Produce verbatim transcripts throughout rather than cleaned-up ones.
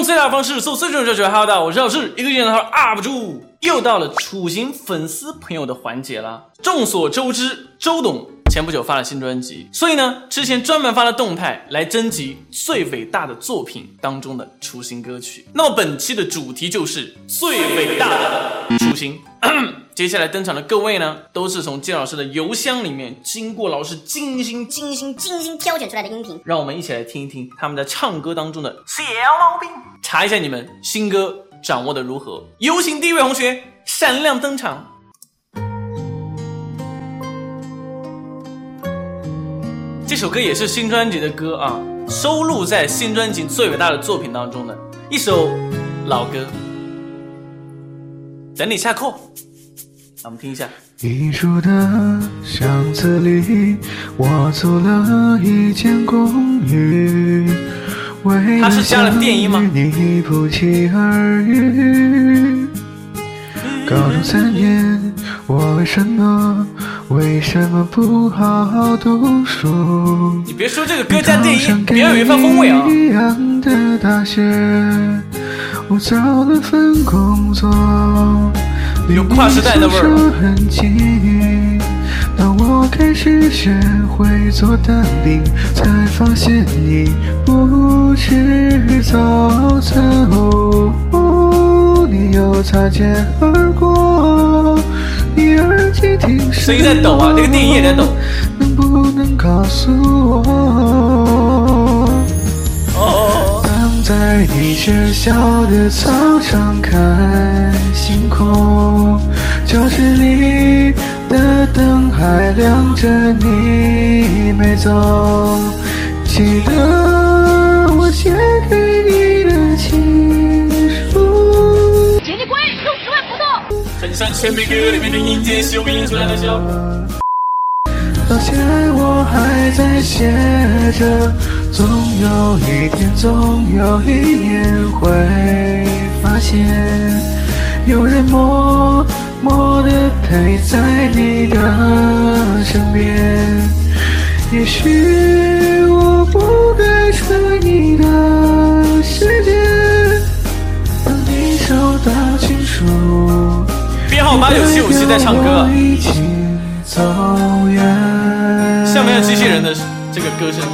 最大的方式，搜最准的教学。Hello，大家好，我是老师，一个电脑 U P 主。又到了处刑粉丝朋友的环节了。众所周知，周董前不久发了新专辑，所以呢，之前专门发了动态来征集最伟大的作品当中的处刑歌曲。那么本期的主题就是最伟大的处刑。接下来登场的各位呢，都是从金老师的邮箱里面经过老师精心精心精心挑选出来的音频， 让我们一起来听一听他们在唱歌当中的小毛病，查一下你们新歌掌握的如何。有请第一位同学闪亮登场。这首歌也是新专辑的歌啊，收录在新专辑最伟大的作品当中的一首老歌。等你下课，让我们听一下。 一住的巷子里，我租了一间公寓，为了想与你不期而遇。高中三年，我为什么为什么不好好读书？ 你别说这个歌加电音，别有一番风味啊！ 一样的大学，我找了份工作。 有跨时代的味儿。 当我开始学会做蛋饼，才发现你不是走走，你又擦肩而过。你耳机听声音在抖啊，这个电影也在抖。 能不能告诉我？ 哦。 当在你学校的操场看星空，教室里的灯还亮着，你没走。记得我写给你的情书。 请你滚，六十万不动。 很像全美歌里面的音阶修音出来的笑。 到现在我还在写着，总有一天，总有一年会发现，有人默默地陪在你的身边。也许我不该穿你的世界，当你收到情书， 编号八九七五七在唱歌， 走远。 像没有机器人的这个歌声。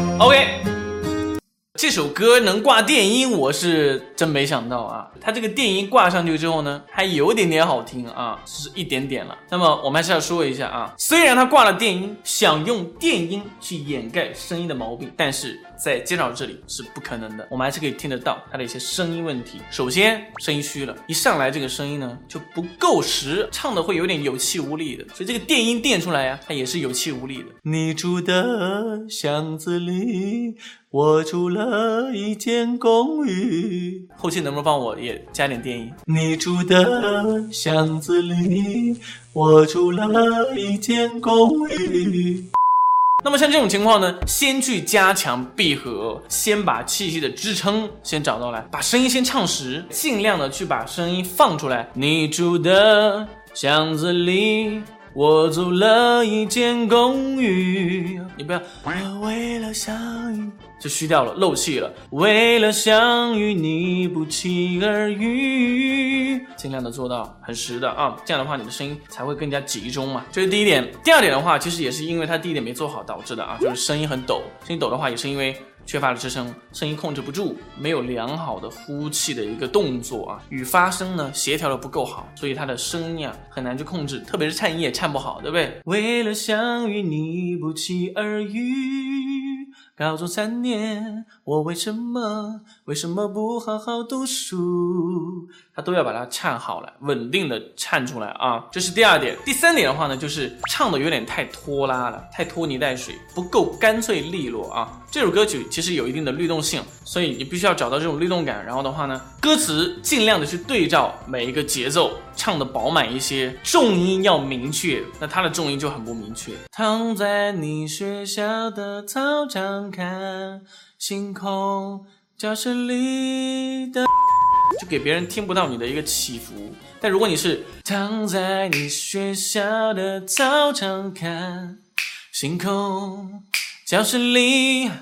OK， 这首歌能挂电音我是真没想到啊，它这个电音挂上去之后呢，还有点点好听啊，是一点点了。那么我们还是要说一下啊，虽然它挂了电音，想用电音去掩盖声音的毛病，但是在接老这里是不可能的，我们还是可以听得到它的一些声音问题。首先声音虚了，一上来这个声音呢就不够实，唱的会有点有气无力的，所以这个电音电出来啊，它也是有气无力的。你住的巷子里，我住了一间公寓，后期能不能帮我也加点电音？你住的巷子里，我住了一间公寓。那么像这种情况呢，先去加强闭合，先把气息的支撑先找到来，把声音先唱实，尽量的去把声音放出来。你住的巷子里，我租了一间公寓，你不要我为了相遇就虚掉了，漏气了。为了相遇你不期而遇，尽量的做到很实的啊，这样的话你的声音才会更加集中嘛，这是第一点。第二点的话，其实也是因为它第一点没做好导致的啊，就是声音很抖，声音抖的话也是因为缺乏了支撑，声音控制不住，没有良好的呼气的一个动作啊，与发声呢协调的不够好，所以它的声音啊很难去控制，特别是颤音也颤不好，对不对？为了相遇你不期而遇，高中三年我为什么为什么不好好读书，它都要把它颤好了，稳定的颤出来啊，这是第二点。第三点的话呢，就是唱的有点太拖拉了，太拖泥带水，不够干脆利落啊。这首歌曲其实有一定的律动性，所以你必须要找到这种律动感，然后的话呢，歌词尽量的去对照每一个节奏，唱的饱满一些，重音要明确，那它的重音就很不明确。躺在你学校的操场看星空，教室里的就给别人听不到你的一个起伏。但如果你是躺在你学校的操场看星空，教室里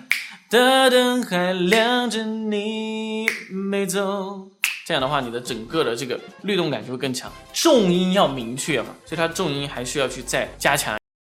大灯还亮着你没走，这样的话你的整个的这个律动感就会更强，重音要明确嘛，所以它重音还需要去再加强。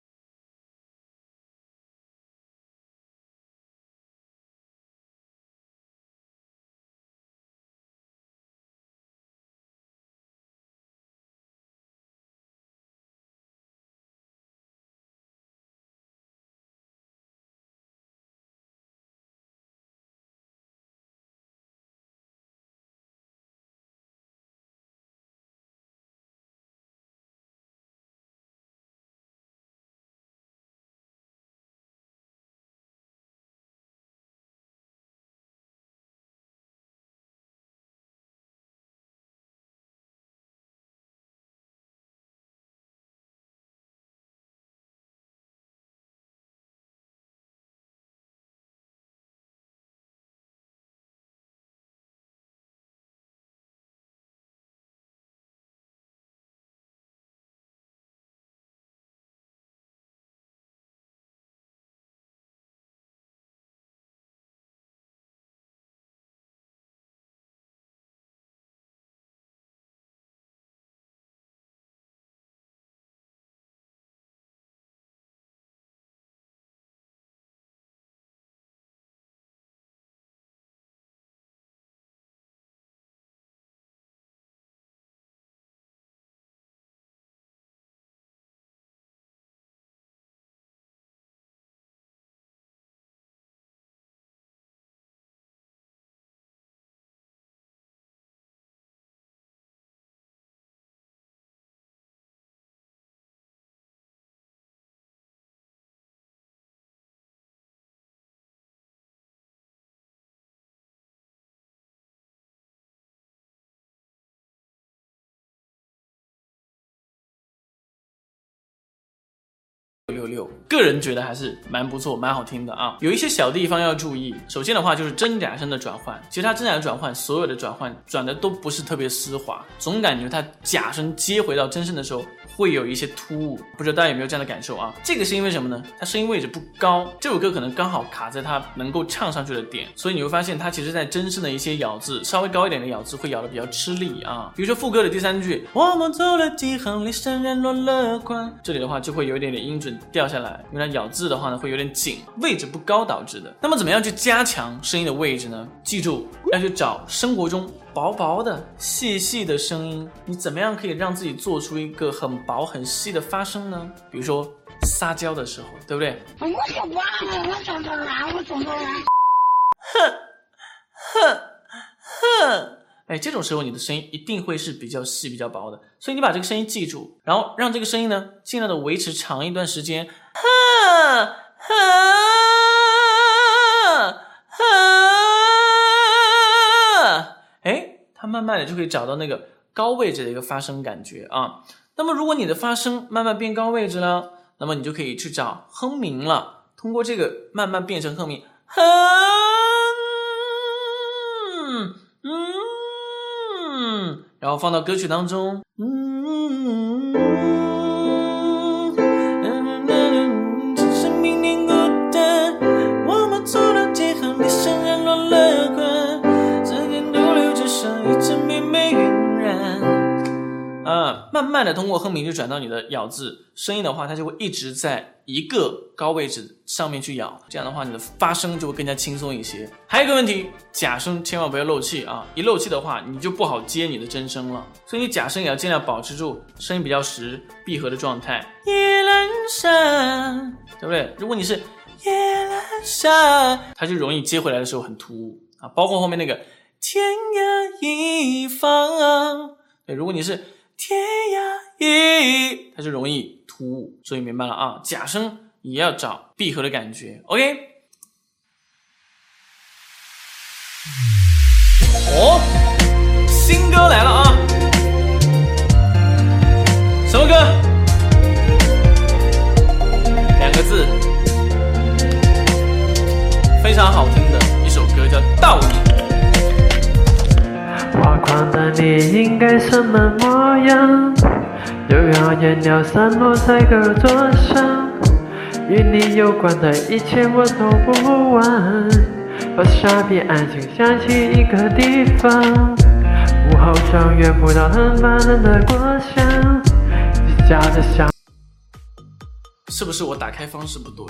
六六，个人觉得还是蛮不错，蛮好听的啊。有一些小地方要注意。首先的话就是真假声的转换，其实它真假转换所有的转换转的都不是特别丝滑，总感觉它假声接回到真声的时候会有一些突兀，不知道大家有没有这样的感受啊？这个是因为什么呢？它声音位置不高，这首歌可能刚好卡在它能够唱上去的点，所以你会发现它其实在真声的一些咬字稍微高一点的咬字会咬得比较吃力啊。比如说副歌的第三句，我们走了几行里潸然落了款，这里的话就会有一点点音准掉下来，因为它咬字的话呢会有点紧，位置不高导致的。那么怎么样去加强声音的位置呢？记住要去找生活中薄薄的细细的声音，你怎么样可以让自己做出一个很薄很细的发声呢？比如说撒娇的时候，对不对？ 我说哇，我长这来，我长这来。 哼哼哼，哎，这种时候你的声音一定会是比较细比较薄的，所以你把这个声音记住，然后让这个声音呢尽量的维持长一段时间。哼哼哼，哎，它慢慢的就可以找到那个高位置的一个发声感觉啊。那么如果你的发声慢慢变高位置了，那么你就可以去找哼鸣了，通过这个慢慢变成哼鸣，哼嗯，然后放到歌曲当中，嗯，生命凝固的，我们走了几行里潸然落了款，时间都流只剩一阵明媚晕染。啊，慢慢的通过哼鸣就转到你的咬字，声音的话它就会一直在一个高位置上面去咬，这样的话你的发声就会更加轻松一些。还有一个问题，假声千万不要漏气啊，一漏气的话你就不好接你的真声了，所以你假声也要尽量保持住声音比较实闭合的状态。夜阑珊，对不对？如果你是夜阑珊，它就容易接回来的时候很突兀啊，包括后面那个天涯一方，对，如果你是天涯一，它就容易突兀，所以明白了啊，假声也要找闭合的感觉。 OK， 哦，新歌来了啊，什么歌？两个字，非常好听的一首歌，叫道理。 画框的你应该什么模样？又耀眼了散落在歌桌上， 与你有关的一切我都不玩，和沙边安静想起一个地方，午后上约不到很烦人的果香，你家的香。 是不是我打开方式不对？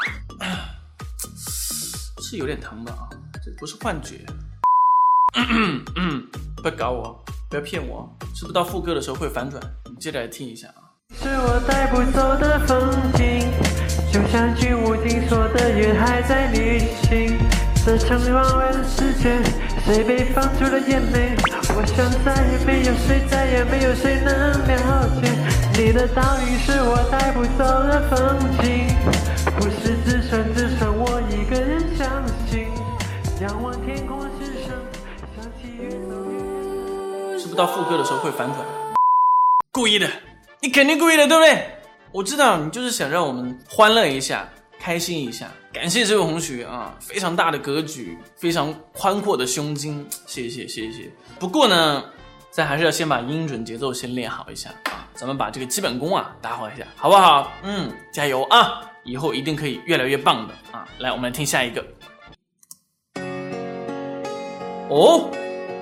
是有点疼的啊，这不是幻觉。嗯嗯，不要搞我，不要骗我，是不是到副歌的时候会反转？你接着来听一下啊。 是我带不走的风景，就像居无定所的云还在旅行。这场往外的世界，谁被放出了眼泪？我想再也没有谁，再也没有谁能了解你的倒影，是我带不走的风景，不是只剩只剩我一个人相信。仰望天空之上，想起云朵。 是不是到副歌的时候会反转？故意的，你肯定故意的，对不对？我知道你就是想让我们欢乐一下，开心一下。感谢这位同学啊，非常大的格局，非常宽阔的胸襟，谢谢谢谢。不过呢，咱还是要先把音准节奏先练好一下啊，咱们把这个基本功啊打好一下，好不好？嗯，加油啊，以后一定可以越来越棒的啊。来，我们来听下一个。哦，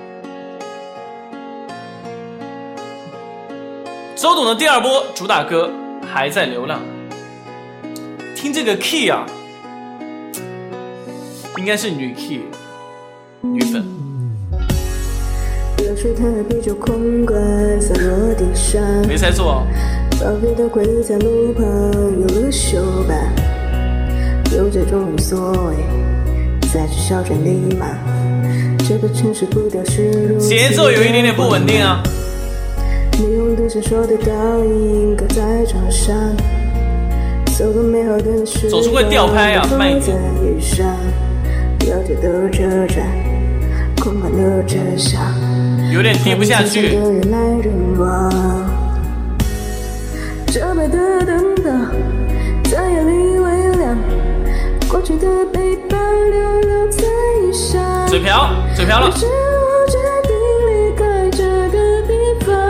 周董的第二波主打歌还在流浪，听这个 key 啊，应该是女 key 女粉。 流水它啤酒空罐洒落地上， 没猜错哦。 宝贝的柜子在路旁有了锈疤，有这种无所谓，在这小镇里嘛，这个城市步调是如此节奏有一点点不稳定啊。 霓虹灯闪烁的倒影搁在床上，走个美好的时总是会掉拍啊，慢一点。 雨上，了解的车站，空旷的车厢， 有点听不下去。 人来人往，这白的灯岛在夜里微亮，过去的背包留留在衣裳。 嘴瓢，嘴瓢了。 于是我决定离开这个地方。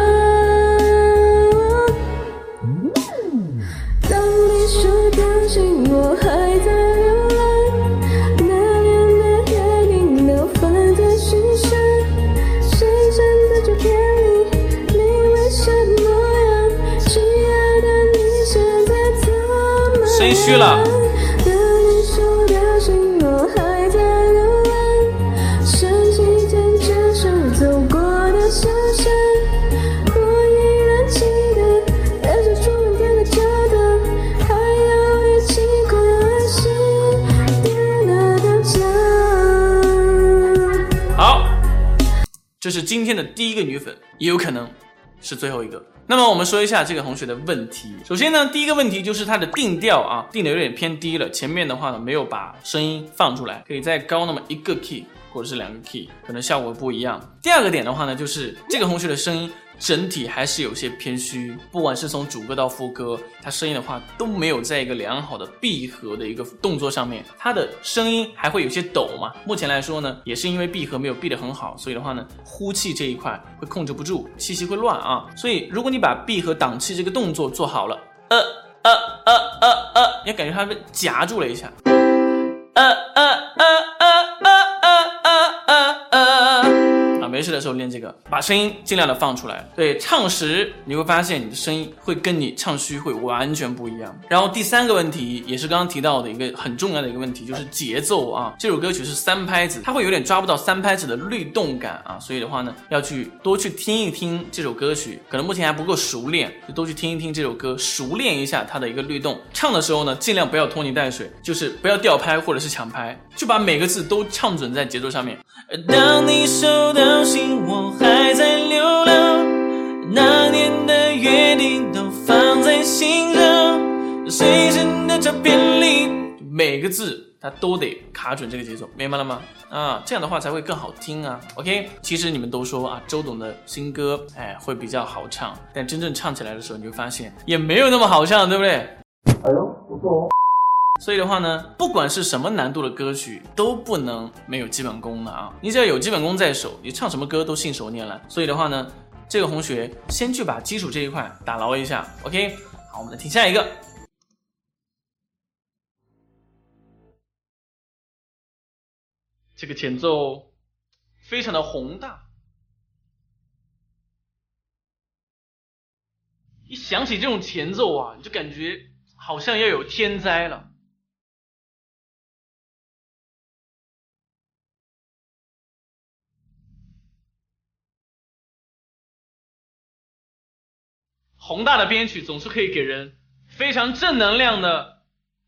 当你说担心我还在流浪，那年的约定都放在心上。谁真的就骗你，你微笑的模样，亲爱的，你现在怎么样？ 谁虚了？ 当你说担心我还在流浪，想起牵着手走过的小巷，我依然记得那些出门天的桥段，还有一起过爱是点的灯箱。 好，这是今天的第一个女粉，也有可能是最后一个。那么我们说一下这个同学的问题。首先呢，第一个问题就是它的定调啊，定的有点偏低了。前面的话呢，没有把声音放出来，可以再高那么一个 key 或者是两个 key， 可能效果不一样。第二个点的话呢，就是这个同学的声音整体还是有些偏虚，不管是从主歌到副歌，他声音的话都没有在一个良好的闭合的一个动作上面，他的声音还会有些抖嘛。目前来说呢，也是因为闭合没有闭得很好，所以的话呢，呼气这一块会控制不住，气息会乱啊。所以如果你把闭合挡气这个动作做好了，呃呃呃呃呃，你感觉它被夹住了一下，呃呃呃呃呃呃呃呃。没事的时候练这个，把声音尽量的放出来。对，唱时你会发现你的声音会跟你唱虚会完全不一样。然后第三个问题也是刚刚提到的一个很重要的一个问题，就是节奏啊。这首歌曲是三拍子，它会有点抓不到三拍子的律动感啊，所以的话呢，要去多去听一听这首歌曲，可能目前还不够熟练，就多去听一听这首歌，熟练一下它的一个律动。唱的时候呢，尽量不要拖泥带水，就是不要掉拍或者是抢拍，就把每个字都唱准在节奏上面。当你收到信，我还在流浪，那年的约定都放在心上，谁真的照片里，每个字它都得卡准这个节奏，明白了吗？啊，这样的话才会更好听啊。OK， 其实你们都说啊，周董的新歌，哎，会比较好唱，但真正唱起来的时候，你会发现也没有那么好唱，对不对？ 哎呦，不错哦。 所以的话呢，不管是什么难度的歌曲，都不能没有基本功的啊！你只要有基本功在手，你唱什么歌都信手拈来。所以的话呢，这个同学先去把基础这一块打牢一下 ，OK？ 好，我们来听下一个。 这个前奏非常的宏大，一想起这种前奏啊，你就感觉好像要有天灾了。宏大的编曲总是可以给人非常正能量的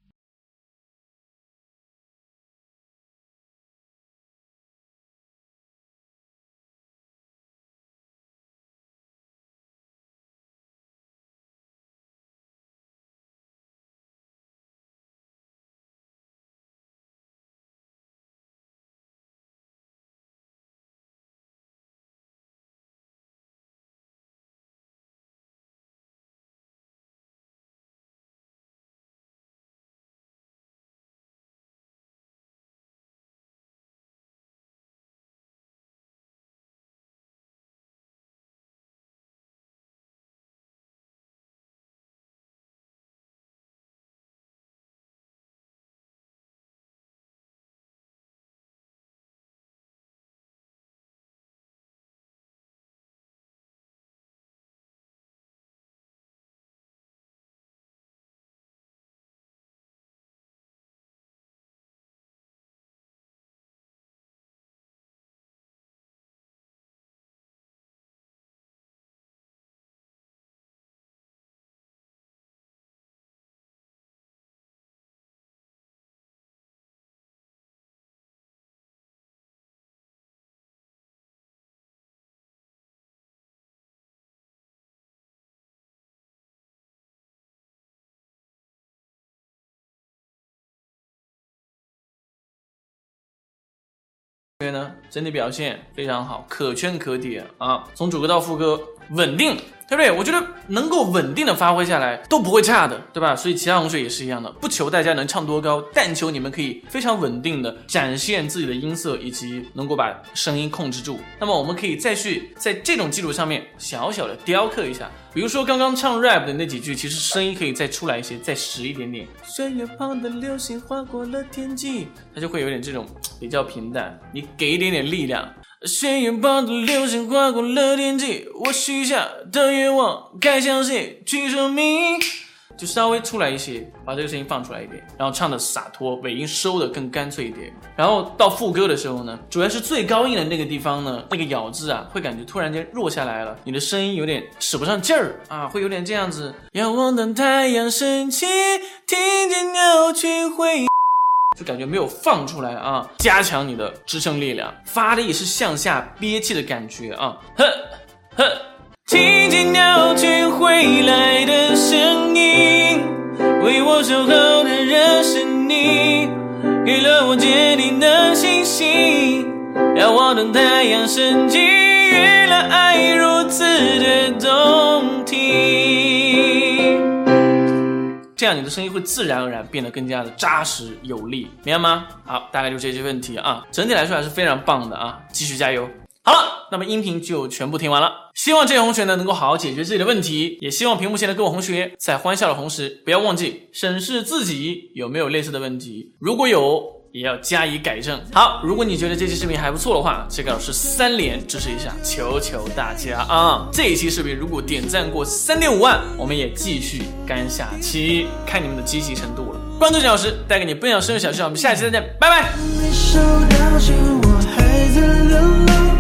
呢，整体表现非常好，可圈可点啊！从主歌到副歌稳定，对不对？我觉得能够稳定的发挥下来都不会差的，对吧？所以其他同学也是一样的，不求大家能唱多高，但求你们可以非常稳定的展现自己的音色，以及能够把声音控制住。那么我们可以再去在这种基础上面小小的雕刻一下，比如说刚刚唱 rap 的那几句，其实声音可以再出来一些，再实一点点。岁月旁的流星划过了天际，它就会有点这种比较平淡，你给一点点力量。岁月旁的流星划过了天际，我许下的愿望该向谁去说明？就稍微出来一些，把这个声音放出来一点，然后唱的洒脱，尾音收的更干脆一点。然后到副歌的时候呢，主要是最高音的那个地方呢，那个咬字啊，会感觉突然间弱下来了，你的声音有点使不上劲儿啊，会有点这样子。仰望等太阳升起，听见鸟群回。就感觉没有放出来啊，加强你的支撑力量，发力是向下憋气的感觉啊，呵呵，听见鸟群回来的声音，为我守候的人是你，给了我坚定的信心，要我等太阳升起，原来爱如此的动听。这样你的声音会自然而然变得更加的扎实有力，明白吗？好，大概就这些问题啊，整体来说还是非常棒的啊，继续加油。好了，那么音频就全部听完了，希望这些同学呢能够好好解决自己的问题，也希望屏幕前的各位同学在欢笑的同时，不要忘记审视自己有没有类似的问题，如果有也要加以改正。好，如果你觉得这期视频还不错的话，这个老师三连支持一下，求求大家啊！这一期视频如果点赞过 三点五万，我们也继续干下期，看你们的积极程度了。关注蒋老师，带给你不一样的生活小事，我们下期再见，拜拜。